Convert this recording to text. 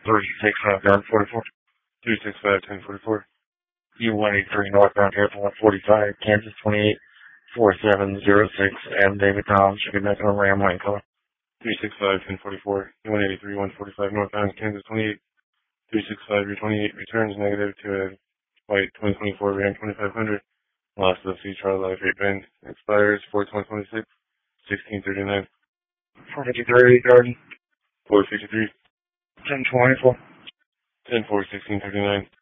northbound 44. 365 1044. U-183 northbound airport 145, Kansas 284706, and David Tom should be making a Ram white color. 365 1044. U-183 145 northbound Kansas 28. 365 your 28 returns negative to a white 2024 Ram 2500. Lost of the C Charlie Life 8 Bend. Expires 4/2026, 1639. 453 Garden. 453. 1024. 10/4 1639.